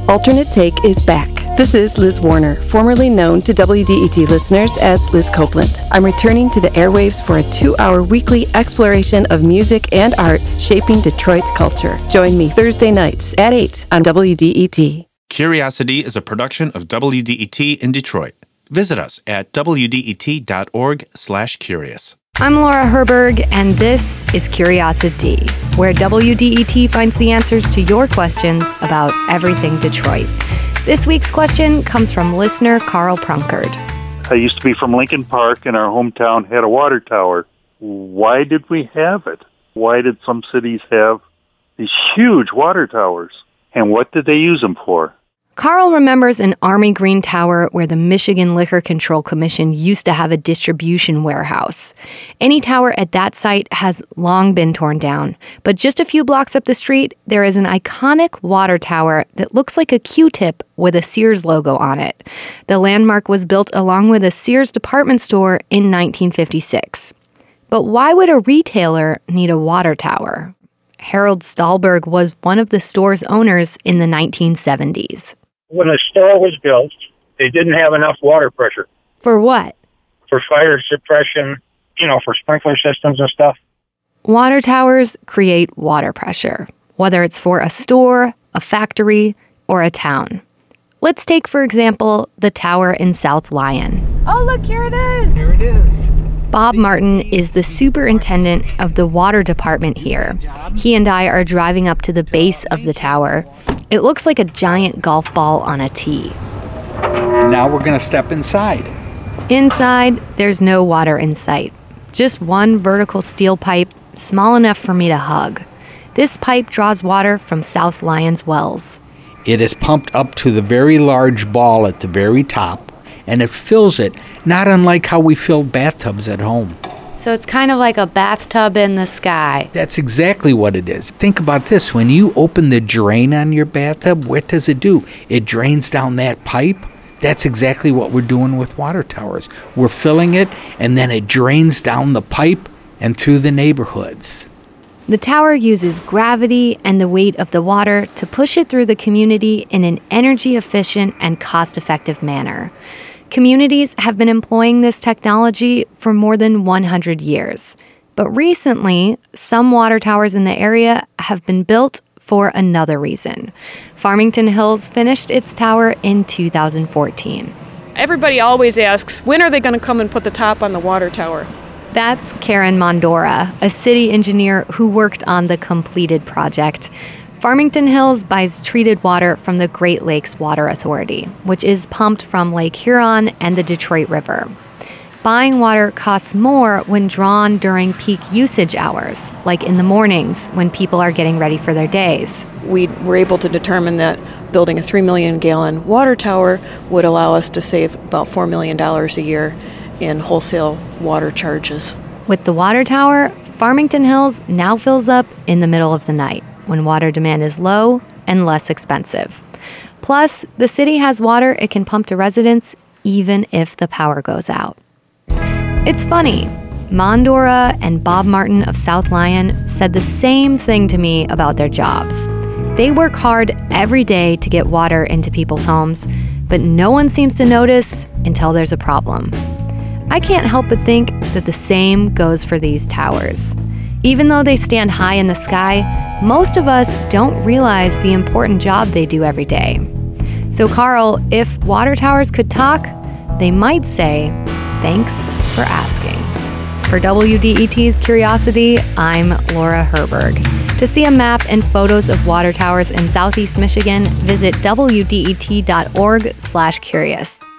Alternate Take is back. This is Liz Warner, formerly known to WDET listeners as Liz Copeland. I'm returning to the airwaves for a 2-hour weekly exploration of music and art shaping Detroit's culture. Join me Thursday nights at 8 on WDET. Curiosity is a production of WDET in Detroit. Visit us at wdet.org/curious. I'm Laura Herberg, and this is Curiosity, where WDET finds the answers to your questions about everything Detroit. This week's question comes from listener Carl Prunkard. I used to be from Lincoln Park, and our hometown had a water tower. Why did we have it? Why did some cities have these huge water towers? And what did they use them for? Carl remembers an Army Green Tower where the Michigan Liquor Control Commission used to have a distribution warehouse. Any tower at that site has long been torn down, but just a few blocks up the street, there is an iconic water tower that looks like a Q-tip with a Sears logo on it. The landmark was built along with a Sears department store in 1956. But why would a retailer need a water tower? Harold Stahlberg was one of the store's owners in the 1970s. When the store was built, they didn't have enough water pressure. For what? For fire suppression, for sprinkler systems and stuff. Water towers create water pressure, whether it's for a store, a factory, or a town. Let's take, for example, the tower in South Lyon. Oh, look, here it is! Here it is. Bob Martin is the superintendent of the water department here. He and I are driving up to the base of the tower. It looks like a giant golf ball on a tee. Now we're going to step inside. Inside, there's no water in sight. Just one vertical steel pipe, small enough for me to hug. This pipe draws water from South Lyon's wells. It is pumped up to the very large ball at the very top, and it fills it, not unlike how we fill bathtubs at home. So it's kind of like a bathtub in the sky. That's exactly what it is. Think about this. When you open the drain on your bathtub, what does it do? It drains down that pipe. That's exactly what we're doing with water towers. We're filling it, and then it drains down the pipe and through the neighborhoods. The tower uses gravity and the weight of the water to push it through the community in an energy-efficient and cost-effective manner. Communities have been employing this technology for more than 100 years. But recently, some water towers in the area have been built for another reason. Farmington Hills finished its tower in 2014. Everybody always asks, when are they going to come and put the top on the water tower? That's Karen Mondora, a city engineer who worked on the completed project. Farmington Hills buys treated water from the Great Lakes Water Authority, which is pumped from Lake Huron and the Detroit River. Buying water costs more when drawn during peak usage hours, like in the mornings when people are getting ready for their days. We were able to determine that building a 3 million gallon water tower would allow us to save about $4 million a year in wholesale water charges. With the water tower, Farmington Hills now fills up in the middle of the night, when water demand is low and less expensive. Plus, the city has water it can pump to residents even if the power goes out. It's funny, Mondora and Bob Martin of South Lyon said the same thing to me about their jobs. They work hard every day to get water into people's homes, but no one seems to notice until there's a problem. I can't help but think that the same goes for these towers. Even though they stand high in the sky, most of us don't realize the important job they do every day. So Carl, if water towers could talk, they might say, thanks for asking. For WDET's Curiosity, I'm Laura Herberg. To see a map and photos of water towers in Southeast Michigan, visit wdet.org/curious.